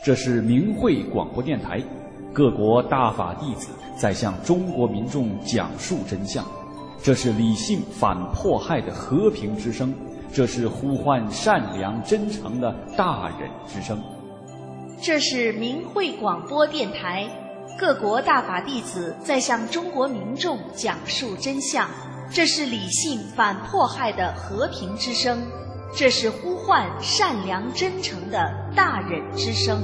这是明慧广播电台，各国大法弟子在向中国民众讲述真相。这是理性反迫害的和平之声，这是呼唤善良真诚的大忍之声。 这是明慧广播电台，各国大法弟子在向中国民众讲述真相。这是理性反迫害的和平之声，这是呼唤善良真诚的大忍之声。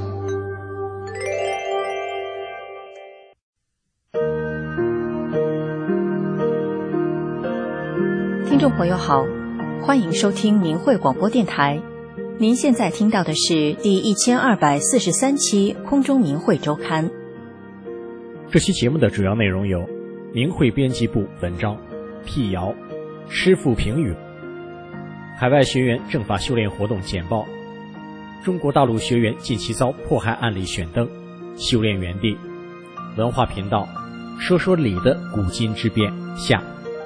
听众朋友好，欢迎收听明慧广播电台。您现在听到的是第1243期空中明慧周刊。 这期节目的主要内容有：明慧编辑部文章辟谣，师父评语，海外学员正法修炼活动简报，中国大陆学员近期遭迫害案例选登，修炼原地，文化频道说说理的古今之变下。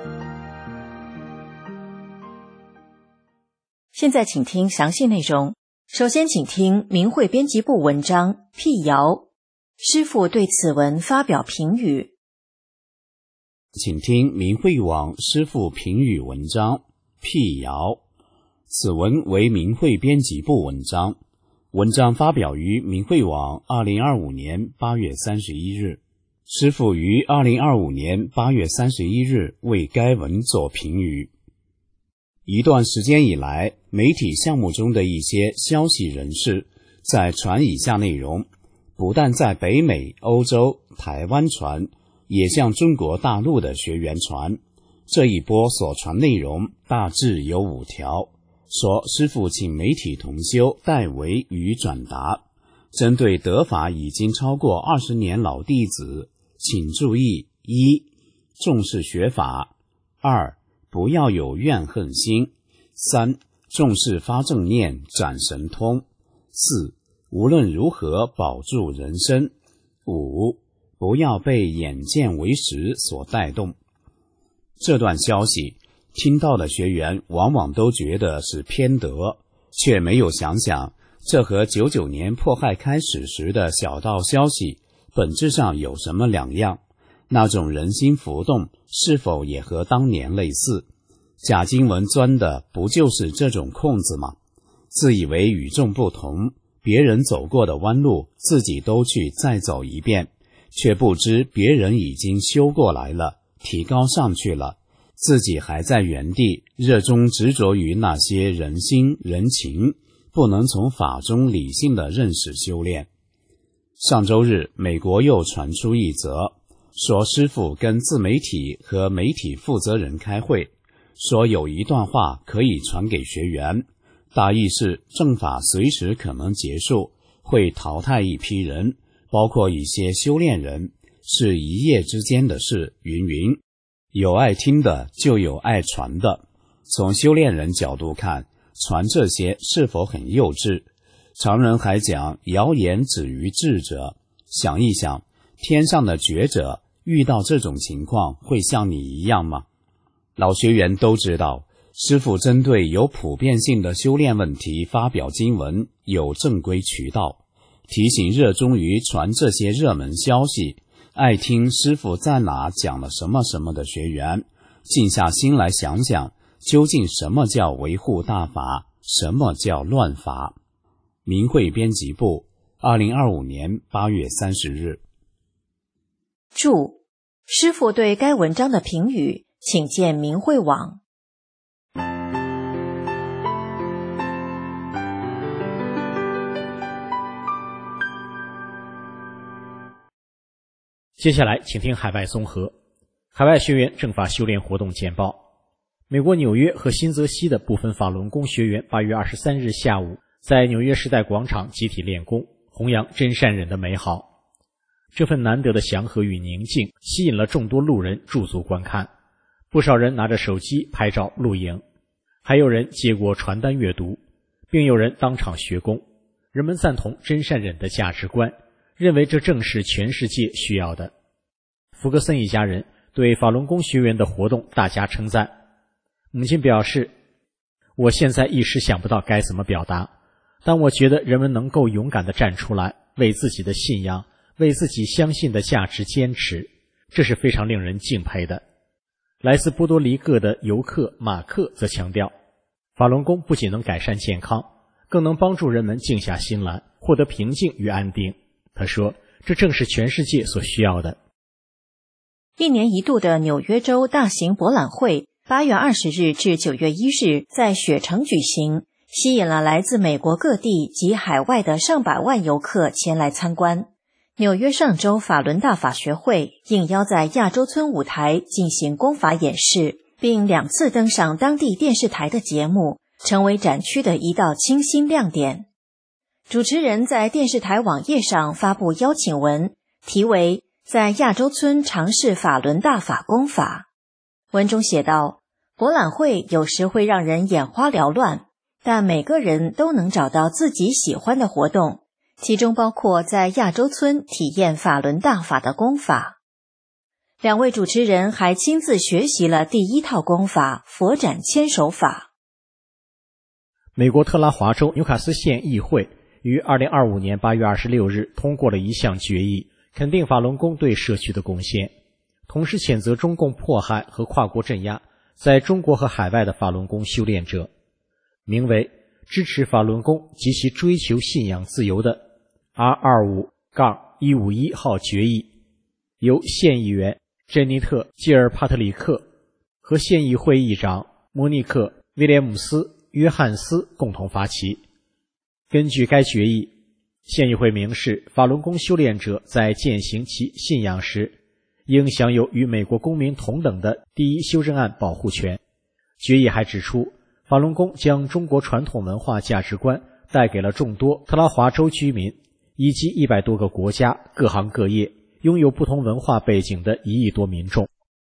现在请听详细内容。首先请听明慧编辑部文章辟谣，师父对此文发表评语。 请听明慧网师父评语文章辟谣，此文为明慧编辑部文章，文章发表于明慧网2025年8月31日。师父于2025年8月31日为该文作评语。一段时间以来，媒体项目中的一些消息人士在传以下内容，不但在北美、欧洲、台湾传，也向中国大陆的学员传。这一波所传内容大致有5条，说师父请媒体同修代为与转达，针对得法已经超过20年老弟子，请注意： 1. 重视学法； 2. 不要有怨恨心； 3. 重视发正念展神通； 4. 无论如何保住人生； 5. 不要被眼见为实所带动。这段消息听到的学员往往都觉得是偏得，却没有想想这和99年迫害开始时的小道消息本质上有什么两样，那种人心浮动是否也和当年类似？假经文钻的不就是这种空子吗？自以为与众不同，别人走过的弯路自己都去再走一遍，却不知别人已经修过来了，提高上去了，自己还在原地，热衷执着于那些人心人情，不能从法中理性的认识修炼。上周日，美国又传出一则，说师父跟自媒体和媒体负责人开会，说有一段话可以传给学员，大意是正法随时可能结束，会淘汰一批人，包括一些修炼人，是一夜之间的事，云云。有爱听的就有爱传的，从修炼人角度看，传这些是否很幼稚？常人还讲谣言止于智者，想一想，天上的觉者遇到这种情况会像你一样吗？老学员都知道，师父针对有普遍性的修炼问题发表经文有正规渠道，提醒热衷于传这些热门消息，爱听师父在哪讲了什么什么的学员，静下心来想想，究竟什么叫维护大法，什么叫乱法。明慧编辑部2025年8月30日。 注：师父对该文章的评语，请见明慧网。 接下来请听海外综合。海外学员正法修炼活动简报。美国纽约和新泽西的部分法轮功学员8月23日下午在纽约时代广场集体练功，弘扬真善忍的美好。这份难得的祥和与宁静吸引了众多路人驻足观看，不少人拿着手机拍照录影，还有人接过传单阅读，并有人当场学功。人们赞同真善忍的价值观，认为这正是全世界需要的。福格森一家人对法轮功学员的活动大加称赞。母亲表示，我现在一时想不到该怎么表达， 但我觉得人们能够勇敢地站出来，为自己的信仰，为自己相信的价值坚持，这是非常令人敬佩的。来自波多黎各的游客马克则强调，法轮功不仅能改善健康，更能帮助人们静下心来，获得平静与安定。他说，这正是全世界所需要的。 一年一度的纽约州大型博览会8月20日至9月1日在雪城举行，吸引了来自美国各地及海外的上百万游客前来参观。纽约上州法轮大法学会应邀在亚洲村舞台进行功法演示，并2次登上当地电视台的节目，成为展区的一道清新亮点。主持人在电视台网页上发布邀请文，题为在亚洲村尝试法轮大法功法。文中写道，博览会有时会让人眼花缭乱，但每个人都能找到自己喜欢的活动，其中包括在亚洲村体验法轮大法的功法。2位主持人还亲自学习了第1套功法佛展千手法。 美国特拉华州纽卡斯县议会于2025年8月26日通过了一项决议，肯定法轮功对社区的贡献，同时谴责中共迫害和跨国镇压在中国和海外的法轮功修炼者，名为支持法轮功及其追求信仰自由的 R25-151 号决议，由县议员珍妮特·基尔帕特里克和县议会议长莫尼克·威廉姆斯·约翰斯共同发起。根据该决议，县议会明示，法轮功修炼者在践行其信仰时，应享有与美国公民同等的第1修正案保护权。决议还指出，法轮功将中国传统文化价值观带给了众多特拉华州居民以及100多个国家各行各业拥有不同文化背景的1亿多民众。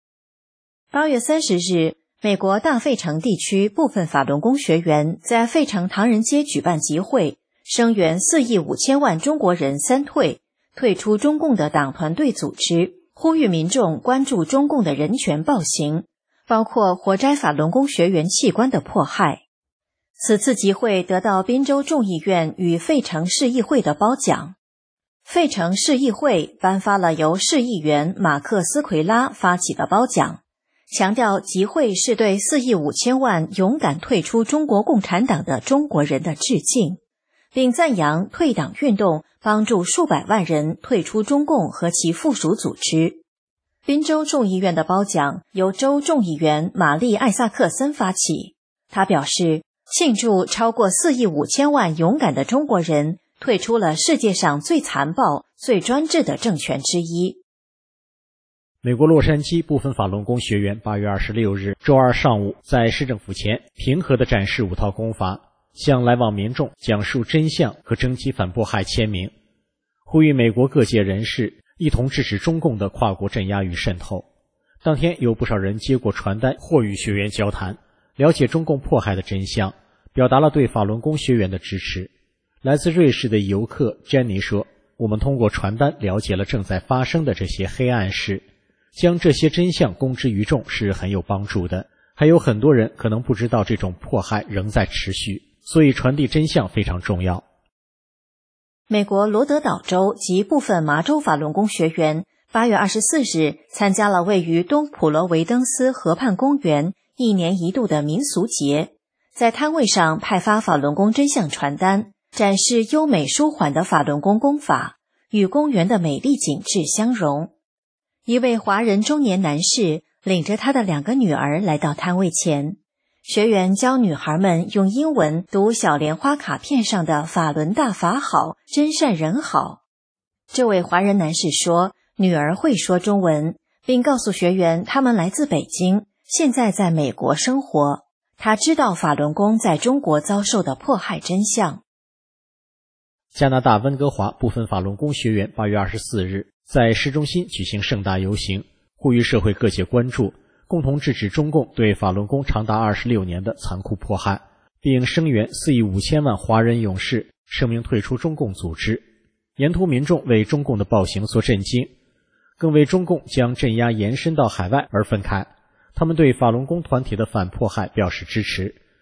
8月30日，美国大费城地区部分法轮功学员在费城唐人街举办集会，声援4亿5千万中国人3退出中共的党团队组织，呼吁民众关注中共的人权暴行，包括活摘法轮功学员器官的迫害。此次集会得到宾州众议院与费城市议会的褒奖。费城市议会颁发了由市议员马克斯奎拉发起的褒奖，强调集会是对4亿5千万勇敢退出中国共产党的中国人的致敬，并赞扬退党运动帮助数百万人退出中共和其附属组织。宾州众议院的褒奖由州众议员玛丽·艾萨克森发起，他表示庆祝超过4亿5千万勇敢的中国人退出了世界上最残暴、最专制的政权之一。 美国洛杉矶部分法轮功学员8月26日周二上午在市政府前平和地展示5套功法，向来往民众讲述真相和征集反迫害签名，呼吁美国各界人士一同制止中共的跨国镇压与渗透。当天有不少人接过传单或与学员交谈，了解中共迫害的真相，表达了对法轮功学员的支持。来自瑞士的游客珍妮说，我们通过传单了解了正在发生的这些黑暗事，将这些真相公之于众是很有帮助的。还有很多人可能不知道这种迫害仍在持续，所以传递真相非常重要。 美国罗德岛州及部分麻州法轮功学员8月24日参加了位于东普罗维登斯河畔公园一年一度的民俗节，在摊位上派发法轮功真相传单，展示优美舒缓的法轮功功法，与公园的美丽景致相融。一位华人中年男士领着他的2个女儿来到摊位前，学员教女孩们用英文读小莲花卡片上的法轮大法好，真善人好。这位华人男士说，女儿会说中文，并告诉学员他们来自北京，现在在美国生活。他知道法轮功在中国遭受的迫害真相。 加拿大温哥华部分法轮功学员8月24日在市中心举行盛大游行，呼吁社会各界关注，共同制止中共对法轮功长达26年的残酷迫害，并声援4亿5千万华人勇士声明退出中共组织。沿途民众为中共的暴行所震惊，更为中共将镇压延伸到海外而愤慨。他们对法轮功团体的反迫害表示支持，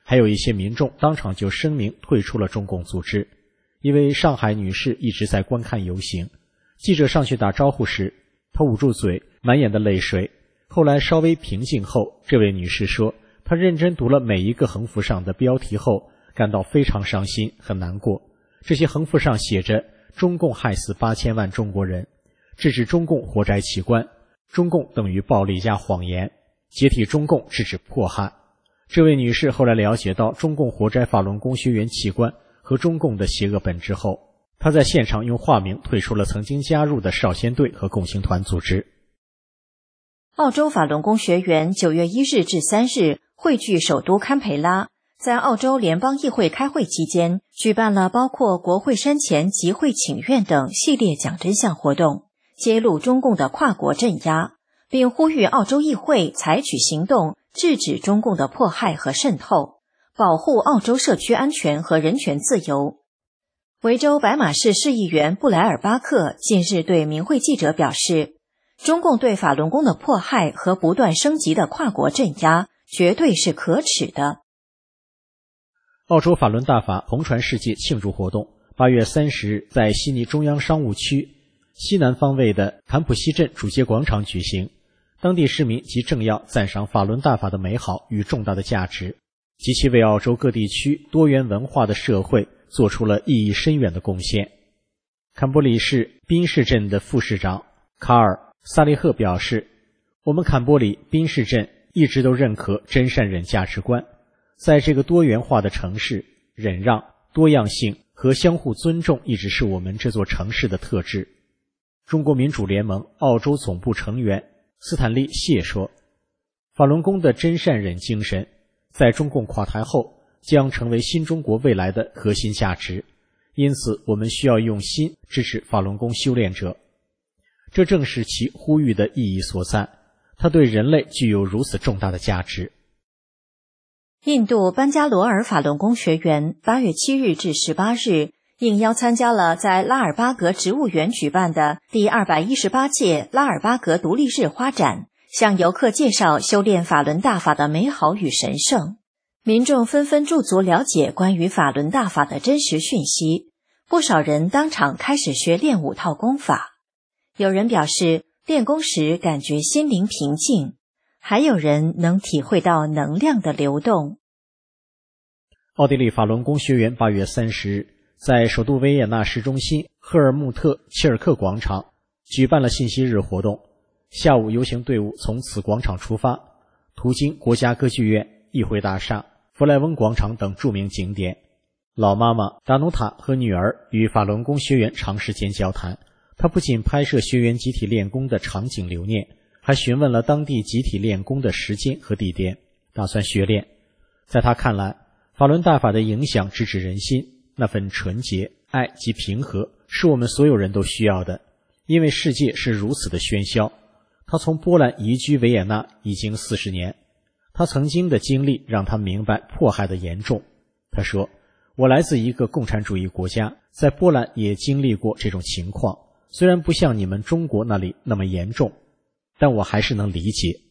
还有一些民众当场就声明退出了中共组织。一位上海女士一直在观看游行，记者上去打招呼时，她捂住嘴，满眼的泪水。后来稍微平静后，这位女士说，她认真读了每一个横幅上的标题后，感到非常伤心，很难过。这些横幅上写着中共害死8000万中国人，制止中共活摘器官，中共等于暴力加谎言，解体中共，制止迫害。这位女士后来了解到中共活摘法轮功学员器官和中共的邪恶本质后，她在现场用化名退出了曾经加入的少先队和共青团组织。 澳洲法轮功学员9月1日至3日汇聚首都堪培拉，在澳洲联邦议会开会期间，举办了包括国会山前集会请愿等系列讲真相活动，揭露中共的跨国镇压，并呼吁澳洲议会采取行动，制止中共的迫害和渗透，保护澳洲社区安全和人权自由。维州白马市市议员布莱尔巴克近日对明慧记者表示，中共对法轮功的迫害和不断升级的跨国镇压绝对是可耻的。 澳洲法轮大法红传世界庆祝活动8月30日在悉尼中央商务区西南方位的坎普西镇主街广场举行，当地市民及政要赞赏法轮大法的美好与重大的价值，及其为澳洲各地区多元文化的社会做出了意义深远的贡献。坎伯里市宾士镇的副市长卡尔·萨利赫表示，我们坎伯里宾士镇一直都认可真善忍价值观，在这个多元化的城市，忍让、多样性和相互尊重一直是我们这座城市的特质。中国民主联盟澳洲总部成员斯坦利·谢说，法轮功的真善忍精神在中共垮台后将成为新中国未来的核心价值，因此我们需要用心支持法轮功修炼者。这正是其呼吁的意义所在，它对人类具有如此重大的价值。 印度班加罗尔法轮功学员8月7日至18日应邀参加了在拉尔巴格植物园举办的第218届拉尔巴格独立日花展，向游客介绍修炼法轮大法的美好与神圣。民众纷纷驻足了解关于法轮大法的真实讯息，不少人当场开始学练5套功法。有人表示练功时感觉心灵平静，还有人能体会到能量的流动。 奥地利法轮功学员8月30日在首都维也纳市中心赫尔穆特·切尔克广场举办了信息日活动，下午游行队伍从此广场出发，途经国家歌剧院、议会大厦、弗莱温广场等著名景点。老妈妈达努塔和女儿与法轮功学员长时间交谈，她不仅拍摄学员集体练功的场景留念，还询问了当地集体练功的时间和地点，打算学练。在她看来，法轮大法的影响直指人心，那份纯洁、爱及平和是我们所有人都需要的，因为世界是如此的喧嚣。她从波兰移居维也纳已经40年，她曾经的经历让她明白迫害的严重。她说，我来自一个共产主义国家，在波兰也经历过这种情况，虽然不像你们中国那里那么严重，但我还是能理解。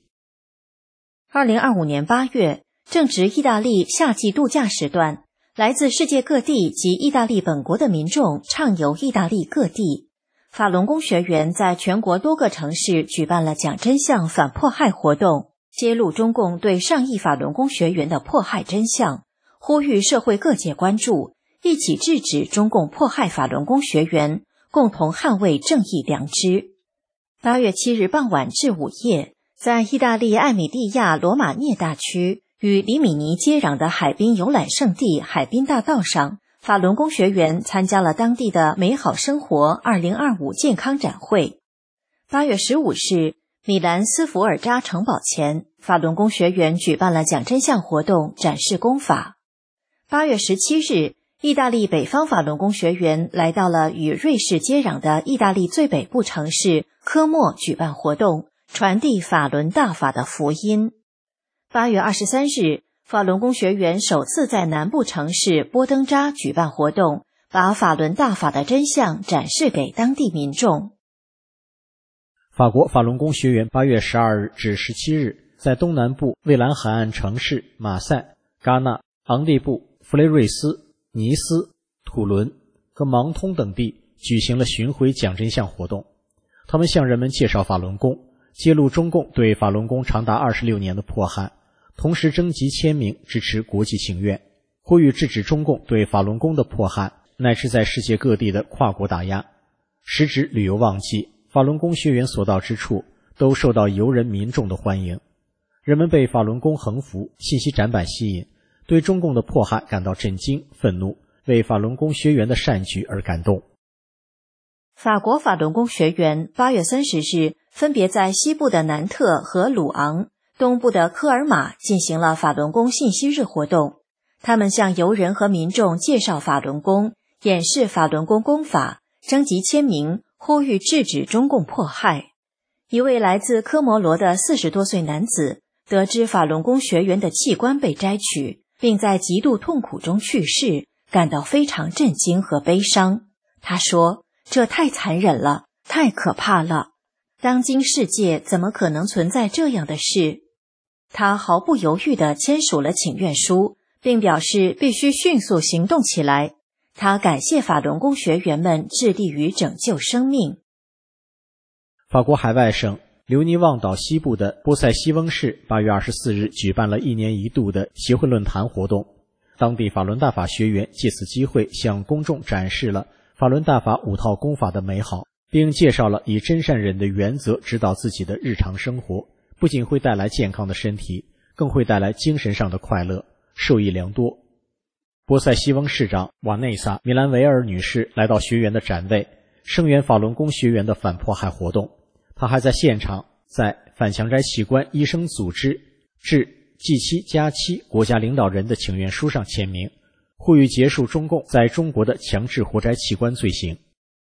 2025年8月，正值意大利夏季度假时段，来自世界各地及意大利本国的民众畅游意大利各地。法轮功学员在全国多个城市举办了讲真相反迫害活动，揭露中共对上亿法轮功学员的迫害真相，呼吁社会各界关注，一起制止中共迫害法轮功学员，共同捍卫正义良知。8月7日傍晚至午夜，在意大利艾米利亚罗马涅大区与里米尼接壤的海滨游览胜地海滨大道上，法轮功学员参加了当地的美好生活2025健康展会。8月15日，米兰斯福尔扎城堡前，法轮功学员举办了讲真相活动，展示功法。8月17日，意大利北方法轮功学员来到了与瑞士接壤的意大利最北部城市科莫举办活动，传递法轮大法的福音。8月23日，法轮功学员首次在南部城市波登扎举办活动，把法轮大法的真相展示给当地民众。 法国法轮功学员8月12日至17日在东南部蔚蓝海岸城市马赛、戛纳、 昂蒂布、弗雷瑞斯、尼斯、土伦和芒通等地举行了巡回讲真相活动。他们向人们介绍法轮功，揭露中共对法轮功长达26年的迫害，同时征集签名支持国际请愿，呼吁制止中共对法轮功的迫害，乃至在世界各地的跨国打压。时值旅游旺季，法轮功学员所到之处都受到游人民众的欢迎。人们被法轮功横幅、信息展板吸引，对中共的迫害感到震惊、愤怒，为法轮功学员的善举而感动。 法国法轮功学员8月30日分别在西部的南特和鲁昂、东部的科尔玛进行了法轮功信息日活动。他们向游人和民众介绍法轮功，演示法轮功功法，征集签名，呼吁制止中共迫害。一位来自科摩罗的40多岁男子得知法轮功学员的器官被摘取，并在极度痛苦中去世，感到非常震惊和悲伤。他说，这太残忍了，太可怕了，当今世界怎么可能存在这样的事？他毫不犹豫地签署了请愿书，并表示必须迅速行动起来。他感谢法轮功学员们致力于拯救生命。 法国海外省留尼旺岛西部的波塞西翁市8月24日举办了1年1度的协会论坛活动，当地法轮大法学员借此机会向公众展示了法轮大法5套功法的美好，并介绍了以真善忍的原则指导自己的日常生活，不仅会带来健康的身体，更会带来精神上的快乐，受益良多。波塞西翁市长瓦内萨·米兰维尔女士来到学员的展位，声援法轮功学员的反迫害活动。她还在现场在反强摘器官医生组织致 G7+7 国家领导人的请愿书上签名，呼吁结束中共在中国的强制活摘器官罪行。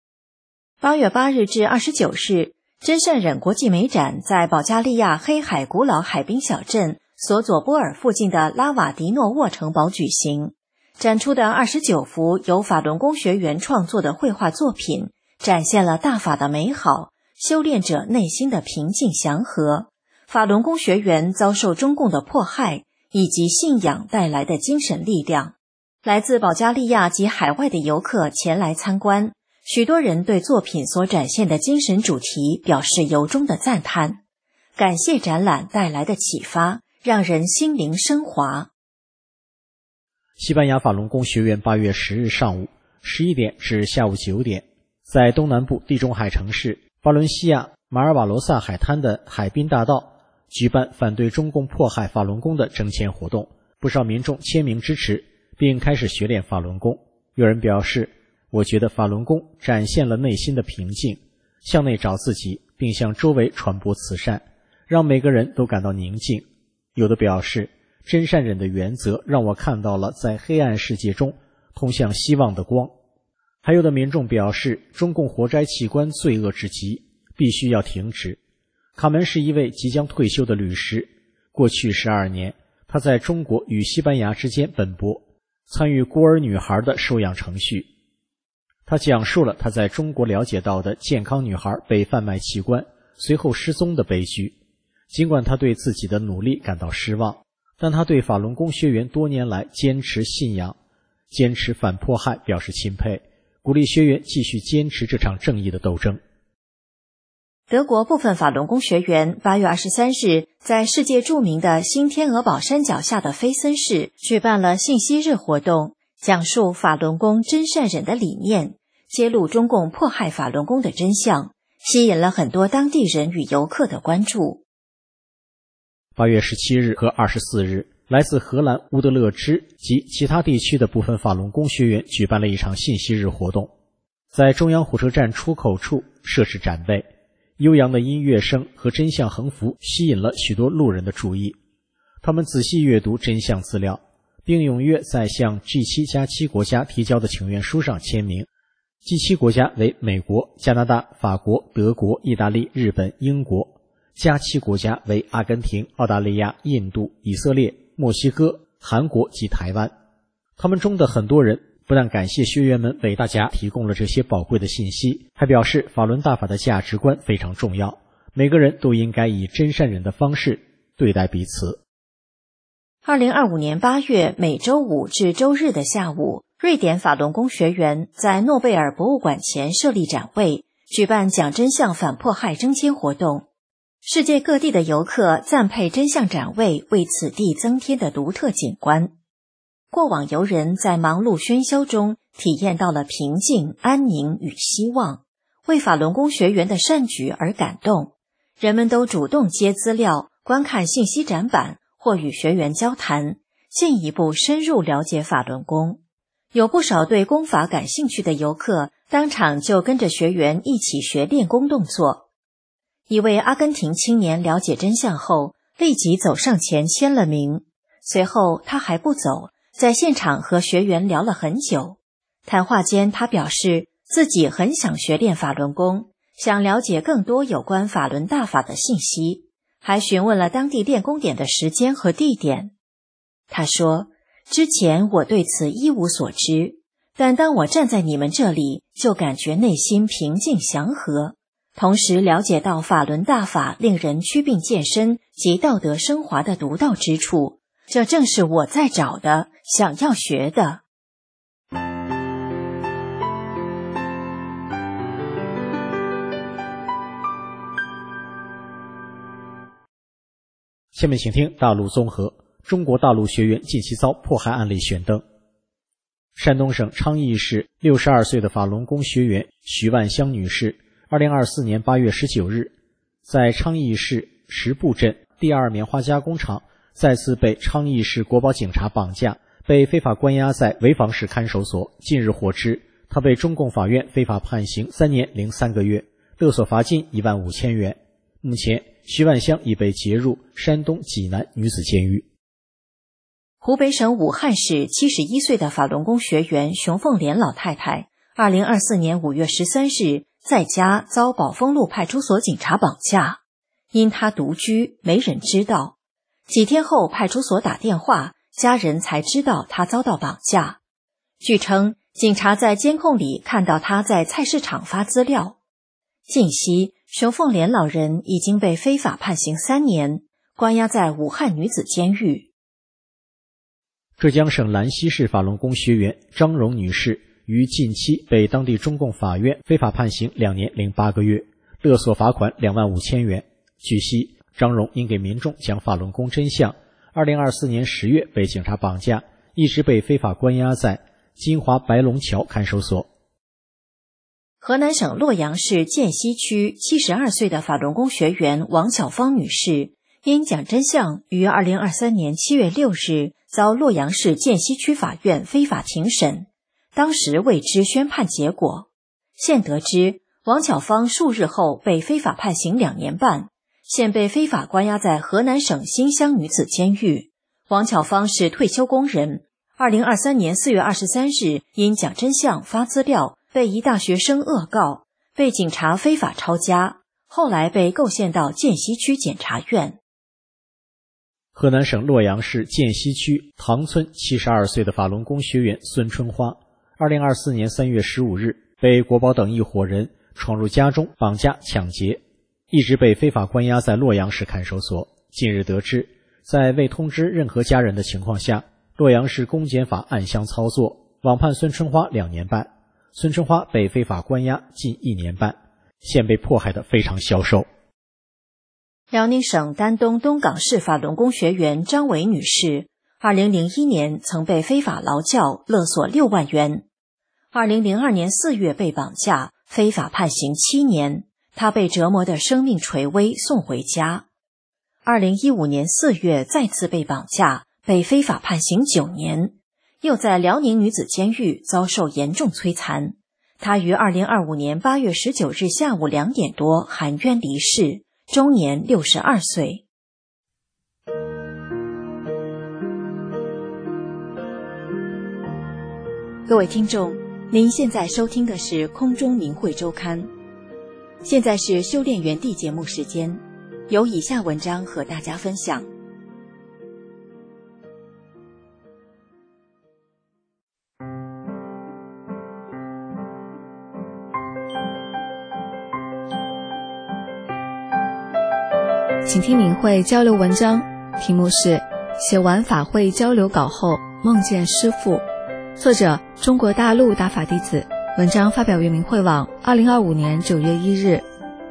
8月8日至29日，真善忍国际美展在保加利亚黑海古老海滨小镇索佐波尔附近的拉瓦迪诺沃城堡举行。展出的29幅由法轮功学员创作的绘画作品，展现了大法的美好，修炼者内心的平静祥和，法轮功学员遭受中共的迫害，以及信仰带来的精神力量。来自保加利亚及海外的游客前来参观，许多人对作品所展现的精神主题表示由衷的赞叹，感谢展览带来的启发，让人心灵升华。 西班牙法轮功学员8月10日上午11点至下午9点，在东南部地中海城市巴伦西亚马尔瓦罗萨海滩的海滨大道举办反对中共迫害法轮功的征签活动，不少民众签名支持，并开始学练法轮功。有人表示，我觉得法轮功展现了内心的平静，向内找自己，并向周围传播慈善，让每个人都感到宁静。有的表示，真善忍的原则让我看到了在黑暗世界中通向希望的光。还有的民众表示，中共活摘器官罪恶至极，必须要停止。卡门是一位即将退休的律师，过去12年，他在中国与西班牙之间奔波，参与孤儿女孩的收养程序。他讲述了他在中国了解到的健康女孩被贩卖器官，随后失踪的悲剧。尽管他对自己的努力感到失望，但他对法轮功学员多年来坚持信仰、坚持反迫害表示钦佩，鼓励学员继续坚持这场正义的斗争。 德国部分法轮功学员8月23日在世界著名的新天鹅堡山脚下的菲森市举办了信息日活动，讲述法轮功真善忍的理念，揭露中共迫害法轮功的真相，吸引了很多当地人与游客的关注。 8月17日和24日，来自荷兰乌德勒支及其他地区的部分法轮功学员举办了一场信息日活动，在中央火车站出口处设置展位，悠扬的音乐声和真相横幅吸引了许多路人的注意。他们仔细阅读真相资料，并踊跃在向 G7+7 国家提交的请愿书上签名。G7 国家为美国、加拿大、法国、德国、意大利、日本、英国。加7国家为阿根廷、澳大利亚、印度、以色列、墨西哥、韩国及台湾。他们中的很多人不但感谢学员们为大家提供了这些宝贵的信息，还表示法轮大法的价值观非常重要，每个人都应该以真善忍的方式对待彼此。 2025年8月每周五至周日的下午，瑞典法轮功学员在诺贝尔博物馆前设立展位，举办讲真相反迫害征签活动。世界各地的游客赞佩真相展位为此地增添的独特景观。过往游人在忙碌喧嚣中体验到了平静、安宁与希望，为法轮功学员的善举而感动。人们都主动接资料、观看信息展板或与学员交谈，进一步深入了解法轮功。有不少对功法感兴趣的游客当场就跟着学员一起学练功动作。一位阿根廷青年了解真相后，立即走上前签了名。随后他还不走，在现场和学员聊了很久。谈话间，他表示自己很想学练法轮功，想了解更多有关法轮大法的信息，还询问了当地练功点的时间和地点。他说，之前我对此一无所知，但当我站在你们这里，就感觉内心平静祥和，同时了解到法轮大法令人祛病健身及道德升华的独到之处，这正是我在找的，想要学的。 下面请听大陆综合。中国大陆学员近期遭迫害案例选登。山东省昌邑市62岁的法轮功学员徐万香女士2024年8月19日在昌邑市石埠镇第二棉花加工厂再次被昌邑市国保警察绑架，被非法关押在潍坊市看守所。近日获知，她被中共法院非法判刑3年零3个月，勒索罚金15000元。目前徐万香已被劫入山东济南女子监狱。 湖北省武汉市71岁的法轮功学员熊凤莲老太太2024年5月13日在家遭宝丰路派出所警察绑架，因她独居，没人知道。几天后派出所打电话，家人才知道她遭到绑架。据称，警察在监控里看到她在菜市场发资料。近期熊凤莲老人已经被非法判刑3年，关押在武汉女子监狱。 浙江省兰溪市法轮功学员张荣女士于近期被当地中共法院非法判刑2年零8个月，勒索罚款25000元。据悉，张荣因给民众讲法轮功真相，2024年10月被警察绑架，一直被非法关押在金华白龙桥看守所。 河南省洛阳市涧西区72岁的法轮功学员王巧芳女士因讲真相于2023年7月6日遭洛阳市涧西区法院非法庭审，当时未知宣判结果。现得知，王巧芳数日后被非法判刑2年半，现被非法关押在河南省新乡女子监狱。王巧芳是退休工人，2023年4月23日因讲真相发资料被一大学生恶告，被警察非法抄家，后来被构陷到涧西区检察院。 河南省洛阳市涧西区唐村72岁的法轮功学员孙春花2024年3月15日被国保等一伙人闯入家中绑架抢劫，一直被非法关押在洛阳市看守所。近日得知，在未通知任何家人的情况下，洛阳市公检法暗箱操作，网判孙春花2年半。孙春花被非法关押近1年半，现被迫害得非常消瘦。 辽宁省丹东东港市法轮功学员张伟女士2001年曾被非法劳教，勒索6万元。2002年4月被绑架，非法判刑7年，她被折磨得生命垂危，送回家。2015年4月再次被绑架，被非法判刑9年，又在辽宁女子监狱遭受严重摧残。她于2025年8月19日下午2点多含冤离世，终年62岁。各位听众，您现在收听的是空中明慧周刊。现在是修炼园地节目时间，有以下文章和大家分享。 请听明慧交流文章，题目是写完法会交流稿后梦见师父。作者：中国大陆大法弟子。文章发表于明慧网2025年9月1日。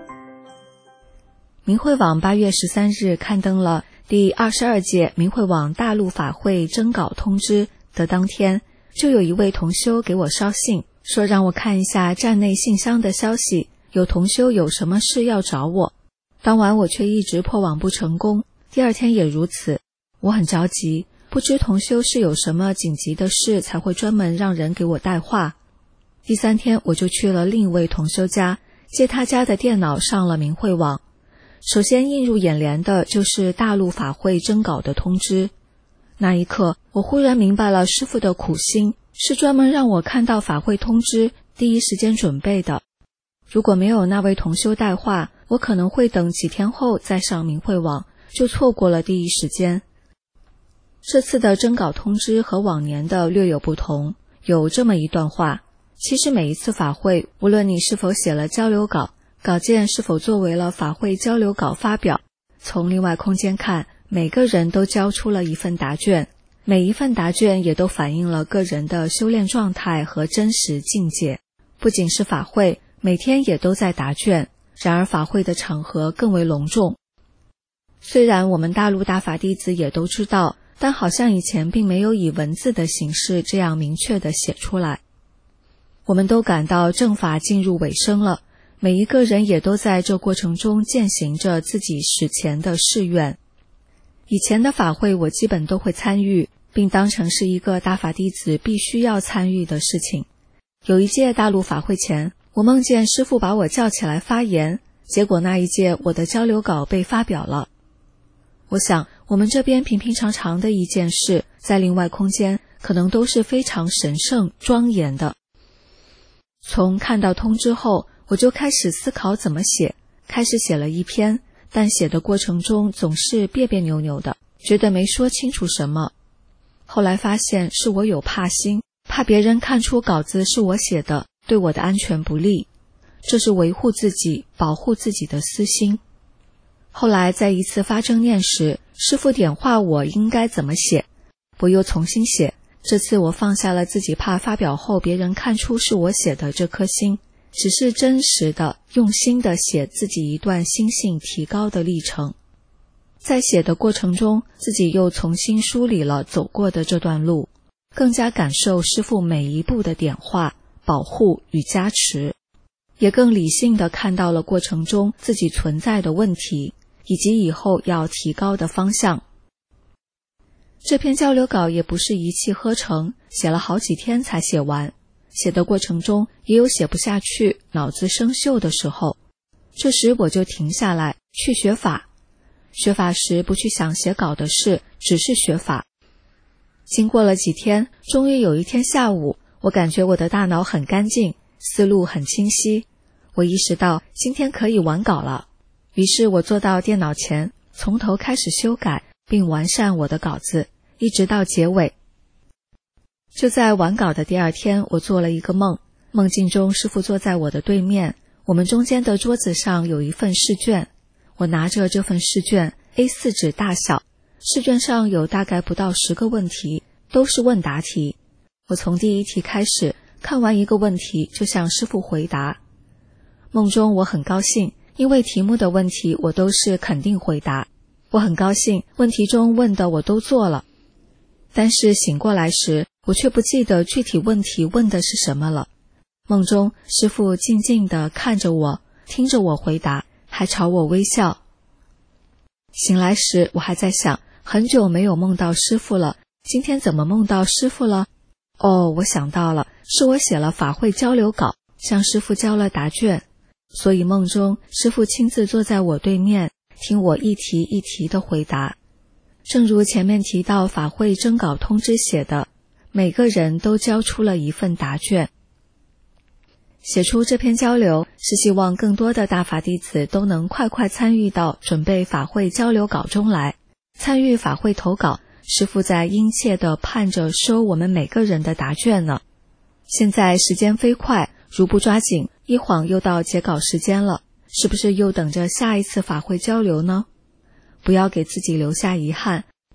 明慧网8月13日刊登了第22届明慧网大陆法会征稿通知的当天，就有一位同修给我捎信，说让我看一下站内信箱的消息，有同修有什么事要找我。当晚我却一直破网不成功，第二天也如此。我很着急，不知同修是有什么紧急的事才会专门让人给我带话。第3天我就去了另一位同修家，借他家的电脑上了明慧网。首先映入眼帘的就是大陆法会征稿的通知。那一刻我忽然明白了师父的苦心，是专门让我看到法会通知第一时间准备的。如果没有那位同修带话，我可能会等几天后再上明慧网，就错过了第一时间。这次的征稿通知和往年的略有不同，有这么一段话：其实每一次法会，无论你是否写了交流稿，稿件是否作为了法会交流稿发表，从另外空间看，每个人都交出了一份答卷，每一份答卷也都反映了个人的修炼状态和真实境界。不仅是法会，每天也都在答卷，然而法会的场合更为隆重。虽然我们大陆大法弟子也都知道，但好像以前并没有以文字的形式这样明确地写出来。我们都感到正法进入尾声了，每一个人也都在这过程中践行着自己史前的誓愿。以前的法会我基本都会参与，并当成是一个大法弟子必须要参与的事情。有一届大陆法会前，我梦见师父把我叫起来发言，结果那一届我的交流稿被发表了。我想我们这边平平常常的一件事，在另外空间可能都是非常神圣庄严的。从看到通知后，我就开始思考怎么写，开始写了一篇，但写的过程中总是别别扭扭的，觉得没说清楚什么。后来发现是我有怕心，怕别人看出稿子是我写的，对我的安全不利，这是维护自己、保护自己的私心。后来在一次发正念时，师父点化我应该怎么写，我又重新写。这次我放下了自己怕发表后别人看出是我写的这颗心，只是真实的、用心的写自己一段心性提高的历程。在写的过程中，自己又重新梳理了走过的这段路，更加感受师父每一步的点化、保护与加持，也更理性地看到了过程中自己存在的问题，以及以后要提高的方向。这篇交流稿也不是一气呵成，写了好几天才写完。写的过程中也有写不下去、脑子生锈的时候，这时我就停下来去学法。学法时不去想写稿的事，只是学法。经过了几天，终于有一天下午，我感觉我的大脑很干净，思路很清晰。我意识到今天可以完稿了，于是我坐到电脑前，从头开始修改并完善我的稿子，一直到结尾。就在完稿的第二天，我做了一个梦，梦境中师父坐在我的对面，我们中间的桌子上有一份试卷，我拿着这份试卷 A4 纸大小，试卷上有大概不到10个问题，都是问答题。我从第一题开始，看完一个问题就向师父回答。梦中我很高兴，因为题目的问题我都是肯定回答，我很高兴问题中问的我都做了。但是醒过来时，我却不记得具体问题问的是什么了。梦中师父静静地看着我，听着我回答，还朝我微笑。醒来时我还在想，很久没有梦到师父了，今天怎么梦到师父了？哦，我想到了，是我写了法会交流稿，向师父交了答卷，所以梦中师父亲自坐在我对面，听我一题一题的回答。正如前面提到法会征稿通知写的，每个人都交出了一份答卷。写出这篇交流，是希望更多的大法弟子都能快快参与到准备法会交流稿中来，参与法会投稿。师父在殷切地盼着收我们每个人的答卷呢。现在时间飞快，如不抓紧，一晃又到截稿时间了，是不是又等着下一次法会交流呢？不要给自己留下遗憾，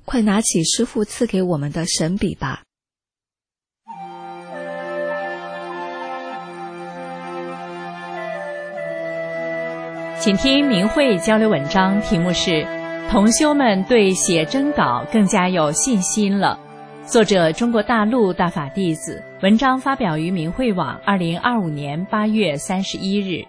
快拿起师父赐给我们的神笔吧。 请听明慧交流文章，题目是同修们对写真稿更加有信心了。作者中国大陆大法弟子，文章发表于明慧网2025年8月31日。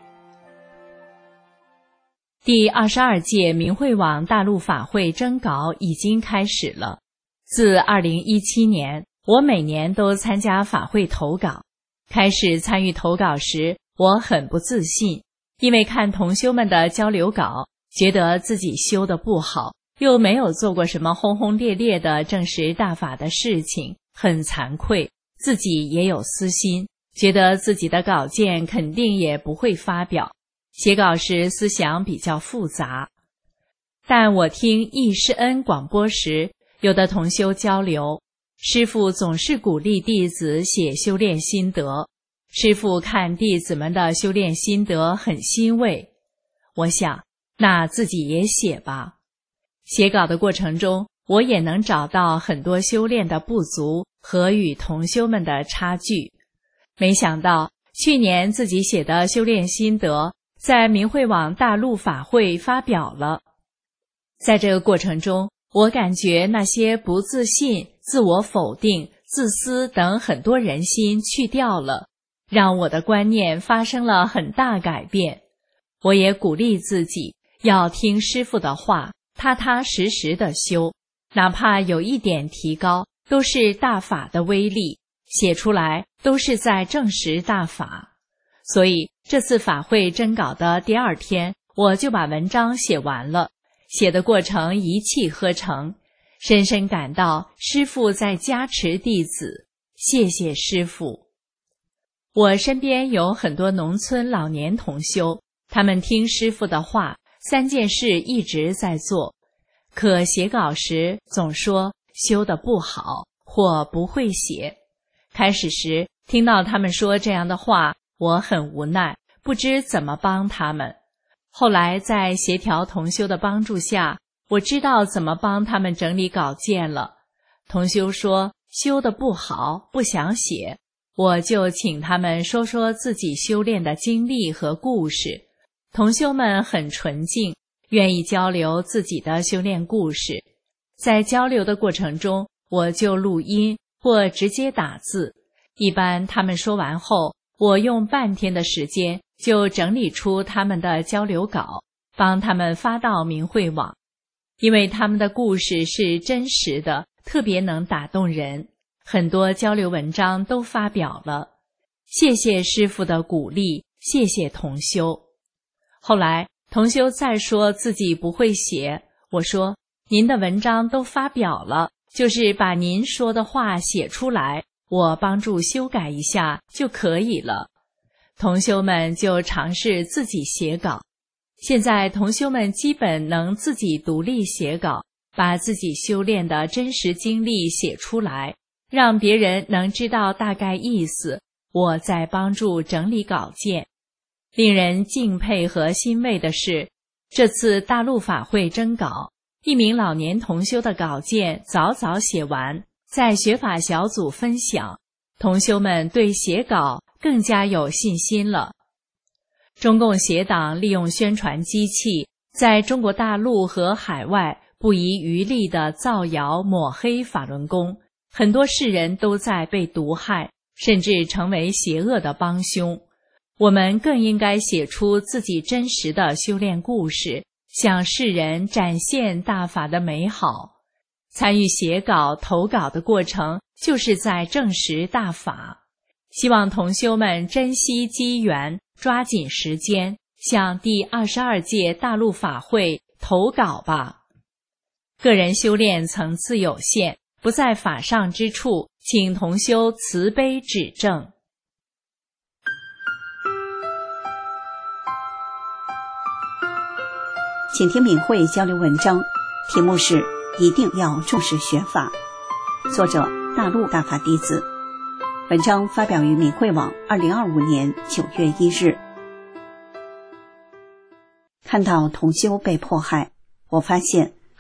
第22届明慧网大陆法会征稿已经开始了。自2017年，我每年都参加法会投稿。开始参与投稿时，我很不自信，因为看同修们的交流稿，觉得自己修得不好，又没有做过什么轰轰烈烈的证实大法的事情，很惭愧，自己也有私心，觉得自己的稿件肯定也不会发表。写稿时思想比较复杂。但我听易师恩广播时，有的同修交流，师父总是鼓励弟子写修炼心得，师父看弟子们的修炼心得很欣慰。我想，那自己也写吧。写稿的过程中，我也能找到很多修炼的不足和与同修们的差距。没想到，去年自己写的修炼心得在明慧网大陆法会发表了。在这个过程中，我感觉那些不自信、自我否定、自私等很多人心去掉了，让我的观念发生了很大改变。我也鼓励自己要听师父的话，踏踏实实的修，哪怕有一点提高，都是大法的威力，写出来都是在证实大法。所以这次法会征稿的第2天，我就把文章写完了。写的过程一气呵成，深深感到师父在加持弟子，谢谢师父。我身边有很多农村老年同修，他们听师父的话，3件事一直在做，可写稿时总说修得不好或不会写。开始时听到他们说这样的话，我很无奈，不知怎么帮他们。后来在协调同修的帮助下，我知道怎么帮他们整理稿件了。同修说修得不好，不想写，我就请他们说说自己修炼的经历和故事。同修们很纯净，愿意交流自己的修炼故事。在交流的过程中，我就录音或直接打字。一般他们说完后，我用半天的时间就整理出他们的交流稿，帮他们发到明慧网。因为他们的故事是真实的，特别能打动人，很多交流文章都发表了。谢谢师父的鼓励，谢谢同修。后来同修再说自己不会写，我说您的文章都发表了，就是把您说的话写出来，我帮助修改一下就可以了。同修们就尝试自己写稿。现在同修们基本能自己独立写稿，把自己修炼的真实经历写出来，让别人能知道大概意思，我在帮助整理稿件。令人敬佩和欣慰的是，这次大陆法会征稿，一名老年同修的稿件早早写完，在学法小组分享，同修们对写稿更加有信心了。中共邪党利用宣传机器，在中国大陆和海外不遗余力地造谣抹黑法轮功，很多世人都在被毒害，甚至成为邪恶的帮凶。我们更应该写出自己真实的修炼故事，向世人展现大法的美好。参与写稿、投稿的过程，就是在证实大法。希望同修们珍惜机缘，抓紧时间，向第22届大陆法会投稿吧。个人修炼层次有限，不在法上之处，请同修慈悲指正。 请听明慧交流文章，题目是一定要重视学法，作者大陆大法弟子。文章发表于明慧网2025年9月1日。看到同修被迫害，我发现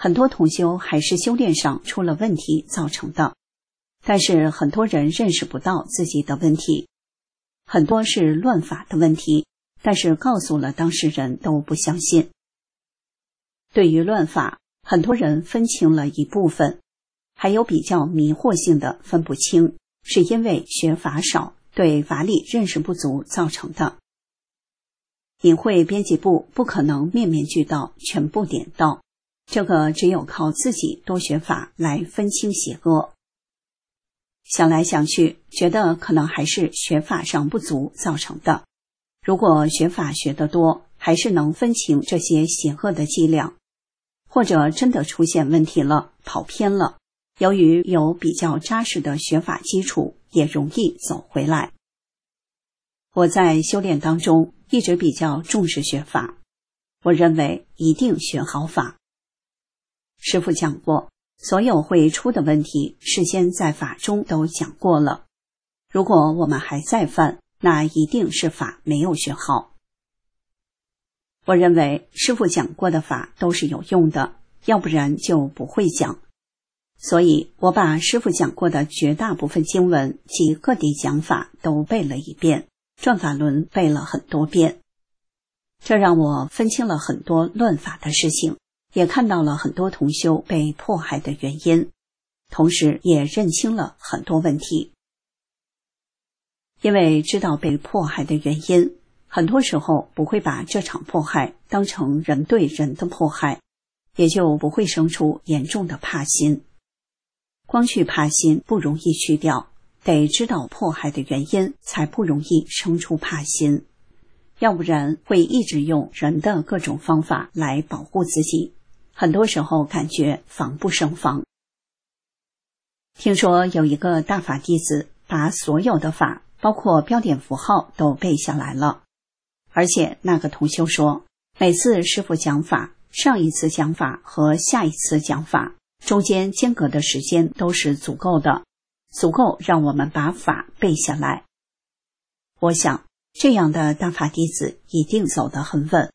很多同修还是修炼上出了问题造成的，但是很多人认识不到自己的问题，很多是乱法的问题，但是告诉了当事人都不相信。对于乱法，很多人分清了一部分，还有比较迷惑性的分不清，是因为学法少，对法理认识不足造成的。明慧编辑部不可能面面俱到，全部点到，这个只有靠自己多学法来分清邪恶。想来想去，觉得可能还是学法上不足造成的。如果学法学得多，还是能分清这些邪恶的伎俩，或者真的出现问题了，跑偏了，由于有比较扎实的学法基础，也容易走回来。我在修炼当中一直比较重视学法，我认为一定学好法。师父讲过，所有会出的问题事先在法中都讲过了，如果我们还在犯，那一定是法没有学好。我认为师父讲过的法都是有用的，要不然就不会讲。所以我把师父讲过的绝大部分经文及各地讲法都背了一遍，转法轮背了很多遍。这让我分清了很多乱法的事情，也看到了很多同修被迫害的原因，同时也认清了很多问题。因为知道被迫害的原因，很多时候不会把这场迫害当成人对人的迫害，也就不会生出严重的怕心。光去怕心不容易去掉，得知道迫害的原因，才不容易生出怕心。要不然会一直用人的各种方法来保护自己，很多时候感觉防不胜防。听说有一个大法弟子把所有的法，包括标点符号都背下来了，而且那个同修说，每次师父讲法，上一次讲法和下一次讲法中间间隔的时间都是足够的，足够让我们把法背下来。我想这样的大法弟子一定走得很稳。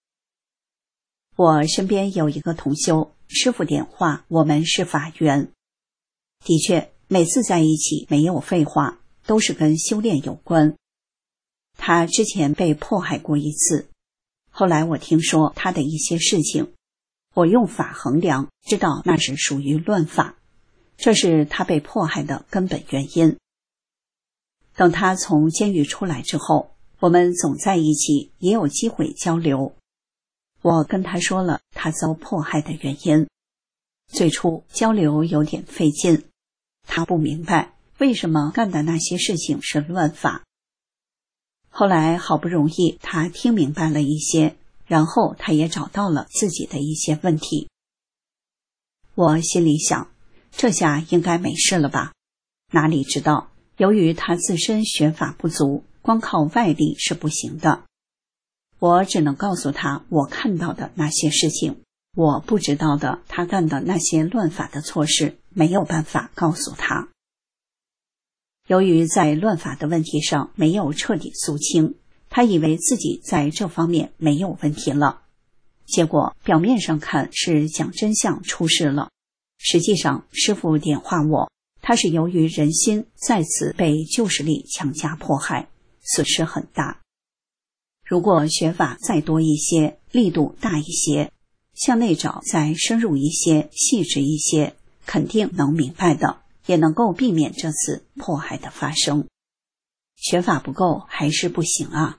我身边有一个同修，师父点化，我们是法缘。的确，每次在一起没有废话，都是跟修炼有关。他之前被迫害过一次，后来我听说他的一些事情，我用法衡量，知道那是属于乱法，这是他被迫害的根本原因。等他从监狱出来之后，我们总在一起，也有机会交流。我跟他说了他遭迫害的原因，最初交流有点费劲，他不明白为什么干的那些事情是乱法。后来好不容易他听明白了一些，然后他也找到了自己的一些问题。我心里想，这下应该没事了吧？哪里知道，由于他自身学法不足，光靠外力是不行的。我只能告诉他我看到的那些事情，我不知道的他干的那些乱法的错事，没有办法告诉他。由于在乱法的问题上没有彻底肃清，他以为自己在这方面没有问题了，结果表面上看是讲真相出事了，实际上师父点化我，他是由于人心再次被旧势力强加迫害，损失很大。如果学法再多一些，力度大一些，向内找再深入一些，细致一些，肯定能明白的，也能够避免这次迫害的发生。学法不够还是不行啊。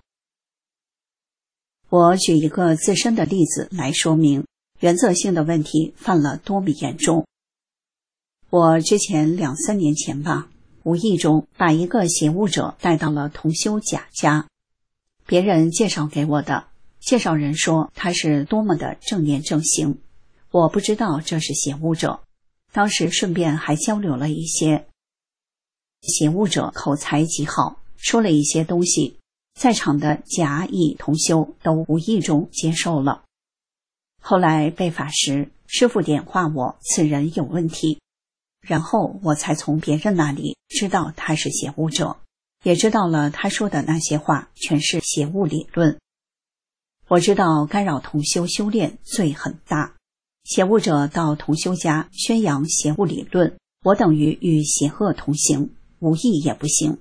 我举一个自身的例子来说明原则性的问题犯了多么严重。我之前2-3年前吧，无意中把一个邪物者带到了同修甲家，别人介绍给我的，介绍人说他是多么的正念正行，我不知道这是邪物者，当时顺便还交流了一些。邪物者口才极好，说了一些东西，在场的甲乙同修都无意中接受了。后来备法时，师父点化我此人有问题，然后我才从别人那里知道他是邪物者，也知道了他说的那些话全是邪物理论。我知道干扰同修修炼罪很大， 邪物者到同修家宣扬邪物理论，我等于与邪恶同行，无益也不行。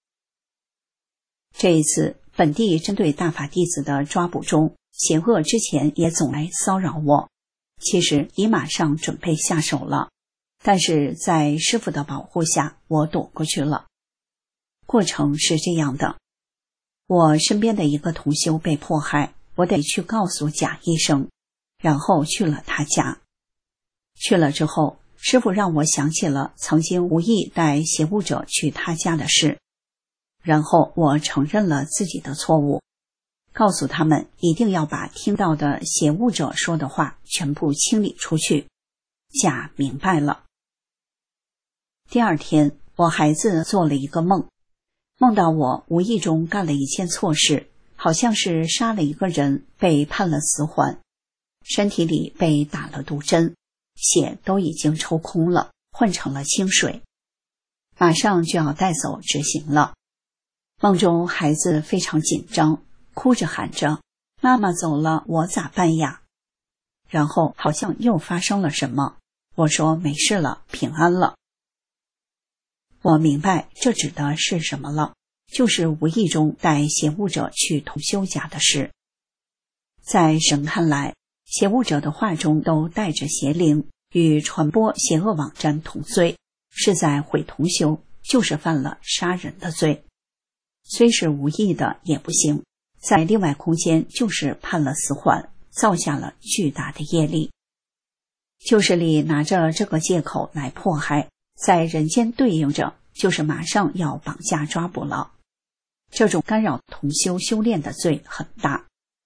这一次本地针对大法弟子的抓捕中，邪恶之前也总来骚扰我，其实已马上准备下手了，但是在师父的保护下，我躲过去了。过程是这样的，我身边的一个同修被迫害，我得去告诉贾医生，然后去了他家。去了之后，师父让我想起了曾经无意带邪物者去他家的事，然后我承认了自己的错误，告诉他们一定要把听到的邪物者说的话全部清理出去。贾明白了。第二天，我孩子做了一个梦，梦到我无意中干了一件错事，好像是杀了一个人，被判了死缓，身体里被打了毒针，血都已经抽空了，换成了清水，马上就要带走执行了。梦中孩子非常紧张，哭着喊着，妈妈走了，我咋办呀？然后好像又发生了什么，我说没事了，平安了。我明白这指的是什么了，就是无意中带邪物者去同修家的事。在神看来，邪物者的话中都带着邪灵，与传播邪恶网站同罪，是在毁同修，就是犯了杀人的罪。虽是无意的也不行，在另外空间就是判了死缓，造下了巨大的业力。就是力拿着这个借口来迫害，在人间对应着就是马上要绑架抓捕了。这种干扰同修修炼的罪很大。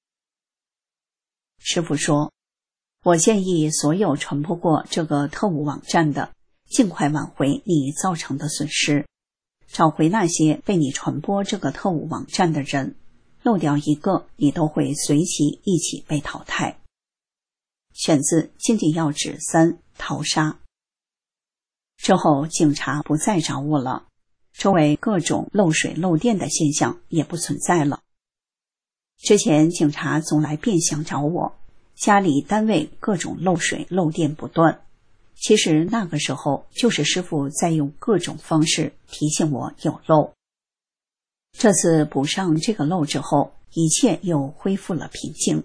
师父说，我建议所有传播过这个特务网站的，尽快挽回你造成的损失，找回那些被你传播这个特务网站的人，漏掉一个，你都会随其一起被淘汰。选自《经济要旨3：淘沙》。之后警察不再找我了，周围各种漏水漏电的现象也不存在了。之前警察总来变相找我，家里单位各种漏水漏电不断，其实那个时候就是师父在用各种方式提醒我有漏。这次补上这个漏之后，一切又恢复了平静。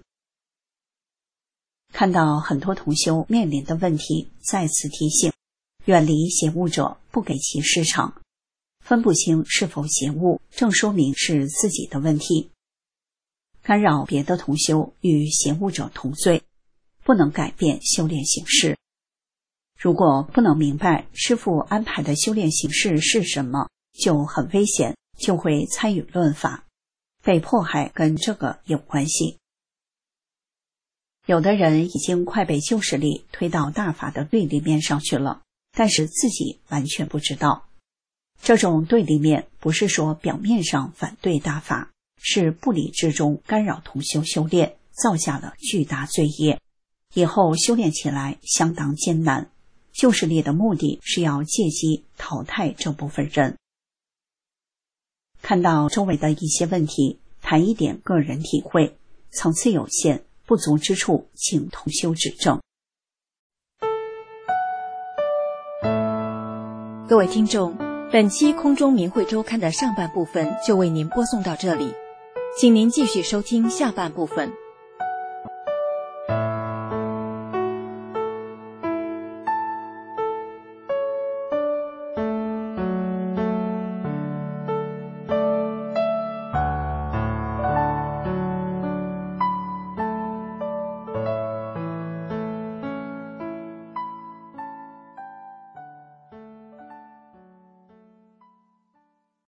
看到很多同修面临的问题，再次提醒，远离邪物者，不给其市场。分不清是否邪物，正说明是自己的问题。干扰别的同修与邪物者同罪，不能改变修炼形式。如果不能明白师父安排的修炼形式是什么，就很危险，就会参与论法，被迫害跟这个有关系。有的人已经快被旧势力推到大法的对立面上去了，但是自己完全不知道。这种对立面不是说表面上反对大法，是不理智中干扰同修修炼，造下了巨大罪业，以后修炼起来相当艰难。旧势力的目的是要借机淘汰这部分人。看到周围的一些问题，谈一点个人体会，层次有限，不足之处请同修指正。 各位听众，本期空中明慧周刊的上半部分就为您播送到这里，请您继续收听下半部分。